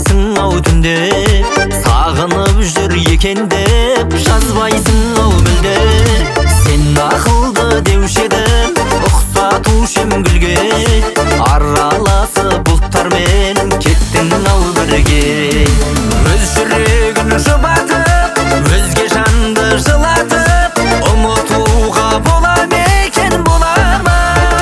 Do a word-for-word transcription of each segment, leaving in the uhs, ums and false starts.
жазбайсың ау түнде, сағынып жүр екен деп жазбайсың ау мүлде. Сен ақылды деуші едім, ұқсатушы ем гүлге, араласы бұлттармен кеттің ау бірге. Өз жүрегін жұбатып, өзге жанды жылатып, ұмытуға бола ма екен, бола ма?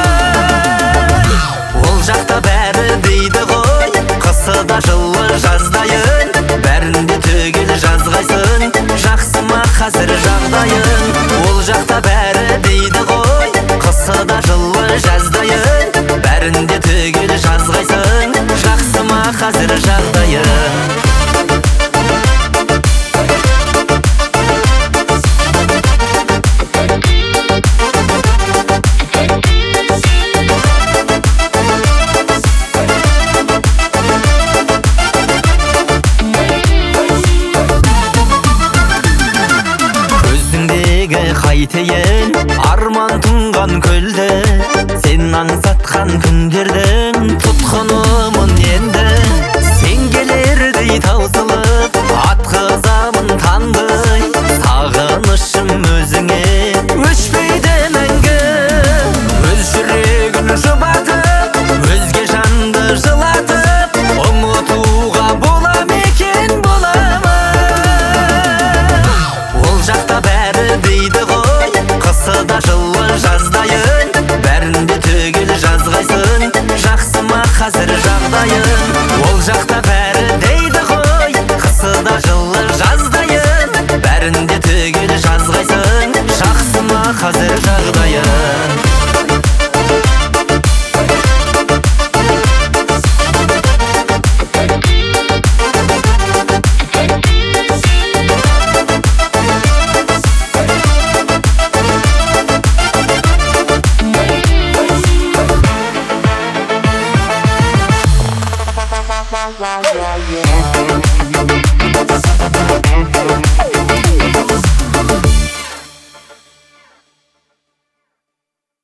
Ол жақта бәрі дейді ғой, қысы да жылы жаздайын, бәрінде түгел жазғайсың, жақсы ма қазір жағдайын? Ол жақта бәрі дейді ғой, қысы да жылы жаздайын, бәрінде түгел жазғайсың, жақсы ма қазір жағдайын? Қайтейін арман тұнған көлді, сен аңсатқан күндердің тұтқынымын енді. Сен келердей таусылып атқызамын таңдай, сағынышым өзіңе өшпейді мәңгі. Өз жүрегін жұбатып, өзге жанды жылатып, ұмытуға бола ма екен, бола ма? Ол жақта бәрі дейді ғой, қысы да жылы жаздайын, бәрінде түгел жазғайсың, жақсы ма қазір жағдайын? Ол жақта бәрі дейді ғой, қысы да жылы жаздайын, бәрінде түгел жазғайсың, жақсы ма қазір жағдайын? Yeah, yeah, yeah.